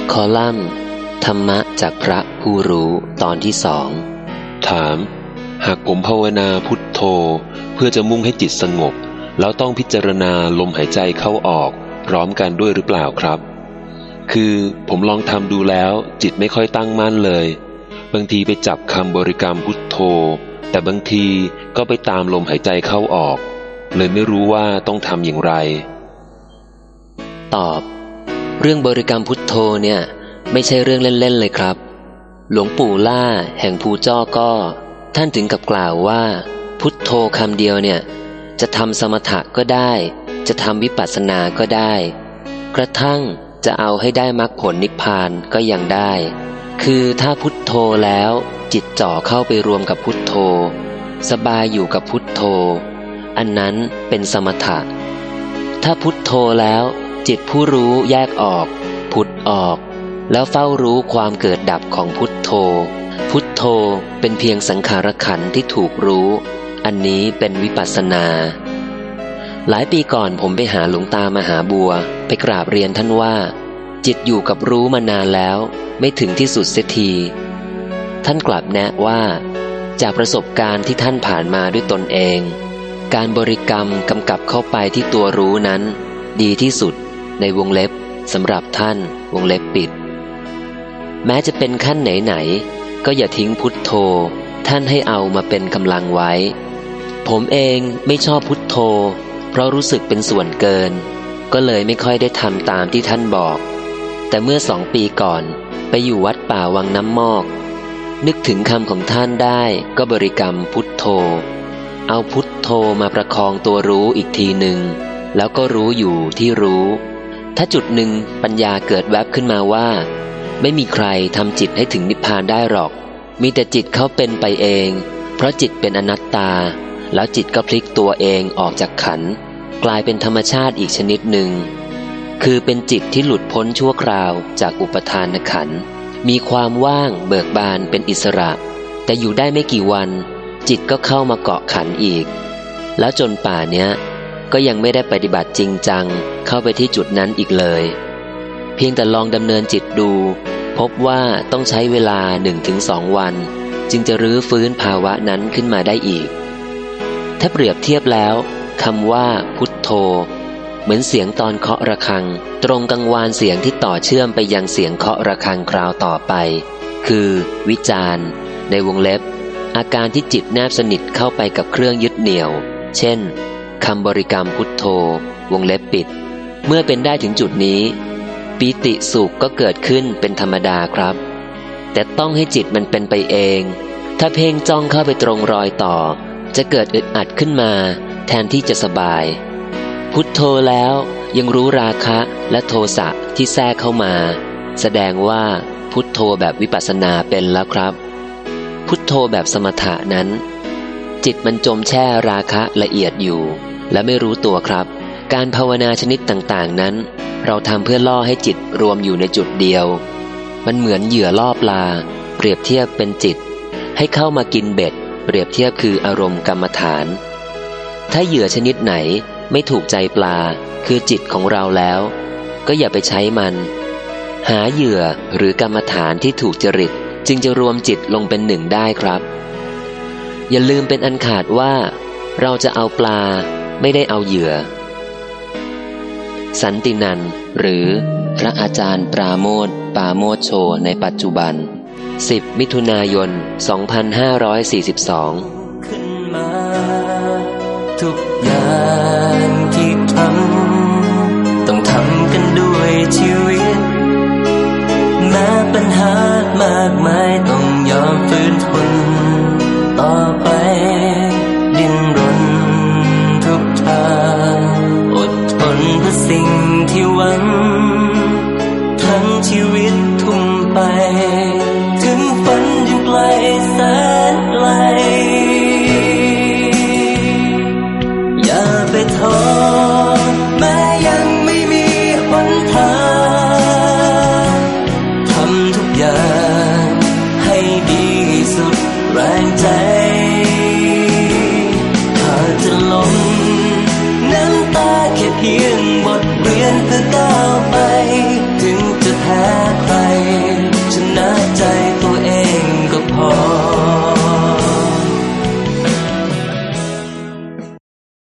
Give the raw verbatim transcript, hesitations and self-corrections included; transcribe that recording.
คอลัมน์ธรรมะจากพระผู้รู้ตอนที่สองถามหากผมภาวนาพุทโธเพื่อจะมุ่งให้จิตสงบแล้วต้องพิจารณาลมหายใจเข้าออกพร้อมกันด้วยหรือเปล่าครับคือผมลองทำดูแล้วจิตไม่ค่อยตั้งมั่นเลยบางทีไปจับคำบริกรรมพุทโธแต่บางทีก็ไปตามลมหายใจเข้าออกเลยไม่รู้ว่าต้องทำอย่างไรตอบเรื่องบริกรรมพุทโธเนี่ยไม่ใช่เรื่องเล่นๆเลยครับหลวงปู่ล่าแห่งภูจ้อก็ท่านถึงกับกล่าวว่าพุทโธคำเดียวเนี่ยจะทำสมถะก็ได้จะทำวิปัสสนาก็ได้กระทั่งจะเอาให้ได้มรรคผลนิพพานก็ยังได้คือถ้าพุทโธแล้วจิตจ่อเข้าไปรวมกับพุทโธสบายอยู่กับพุทโธอันนั้นเป็นสมถะถ้าพุทโธแล้วจิตผู้รู้แยกออกผุดออกแล้วเฝ้ารู้ความเกิดดับของพุทโธพุทโธเป็นเพียงสังขารขันธ์ที่ถูกรู้อันนี้เป็นวิปัสสนาหลายปีก่อนผมไปหาหลวงตามหาบัวไปกราบเรียนท่านว่าจิตอยู่กับรู้มานานแล้วไม่ถึงที่สุดเสียทีท่านกลับแนะว่าจากประสบการณ์ที่ท่านผ่านมาด้วยตนเองการบริกรรมกำกับเข้าไปที่ตัวรู้นั้นดีที่สุดในวงเล็บสำหรับท่านวงเล็บปิดแม้จะเป็นขั้นไหนๆก็อย่าทิ้งพุทโธท่านให้เอามาเป็นกำลังไว้ผมเองไม่ชอบพุทโธเพราะรู้สึกเป็นส่วนเกินก็เลยไม่ค่อยได้ทำตามที่ท่านบอกแต่เมื่อสองปีก่อนไปอยู่วัดป่าวังน้ำมอกนึกถึงคำของท่านได้ก็บริกรรมพุทโธเอาพุทโธมาประคองตัวรู้อีกทีหนึ่งแล้วก็รู้อยู่ที่รู้ถ้าจุดหนึ่งปัญญาเกิดแวบขึ้นมาว่าไม่มีใครทำจิตให้ถึงนิพพานได้หรอกมีแต่จิตเขาเป็นไปเองเพราะจิตเป็นอนัตตาแล้วจิตก็พลิกตัวเองออกจากขันธ์กลายเป็นธรรมชาติอีกชนิดหนึ่งคือเป็นจิตที่หลุดพ้นชั่วคราวจากอุปทานขันธ์มีความว่างเบิกบานเป็นอิสระแต่อยู่ได้ไม่กี่วันจิตก็เข้ามาเกาะขันธ์อีกแล้วจนป่าเนี้ยก็ยังไม่ได้ปฏิบัติจริงจังเข้าไปที่จุดนั้นอีกเลยเพียงแต่ลองดำเนินจิตดูพบว่าต้องใช้เวลา หนึ่งถึงสอง วันจึงจะรื้อฟื้นภาวะนั้นขึ้นมาได้อีกถ้าเปรียบเทียบแล้วคำว่าพุทโธเหมือนเสียงตอนเคาะระฆังตรงกังวานเสียงที่ต่อเชื่อมไปยังเสียงเคาะระฆังคราวต่อไปคือวิจารณ์ในวงเล็บอาการที่จิตแนบสนิทเข้าไปกับเครื่องยึดเหนี่ยวเช่นคำบริกรรมพุทโธวงเล็บปิดเมื่อเป็นได้ถึงจุดนี้ปีติสุขก็เกิดขึ้นเป็นธรรมดาครับแต่ต้องให้จิตมันเป็นไปเองถ้าเพ่งจ้องเข้าไปตรงรอยต่อจะเกิดอึดอัดขึ้นมาแทนที่จะสบายพุทโธแล้วยังรู้ราคะและโทสะที่แทรกเข้ามาแสดงว่าพุทโธแบบวิปัสสนาเป็นแล้วครับพุทโธแบบสมถะนั้นจิตมันจมแช่ราคะละเอียดอยู่และไม่รู้ตัวครับการภาวนาชนิดต่างๆนั้นเราทำเพื่อล่อให้จิตรวมอยู่ในจุดเดียวมันเหมือนเหยื่อล่อปลาเปรียบเทียบเป็นจิตให้เข้ามากินเบ็ดเปรียบเทียบคืออารมณ์กรรมฐานถ้าเหยื่อชนิดไหนไม่ถูกใจปลาคือจิตของเราแล้วก็อย่าไปใช้มันหาเหยื่อหรือกรรมฐานที่ถูกจริตจึงจะรวมจิตลงเป็นหนึ่งได้ครับอย่าลืมเป็นอันขาดว่าเราจะเอาปลาไม่ได้เอาเหยื่อสันตินันท์หรือพระอาจารย์ปราโมทย์ปาโมทโชในปัจจุบันสิบมิถุนายนสองพันห้าร้อยสี่สิบสองขึ้นมาทุกอย่างที่ทำต้องทำกันด้วยชีวิตแม้ปัญหามากมายต้องยอมฝืนทนต่อไปดิ้นรนทุกทางอดทนเพื่อสิ่งที่หวัง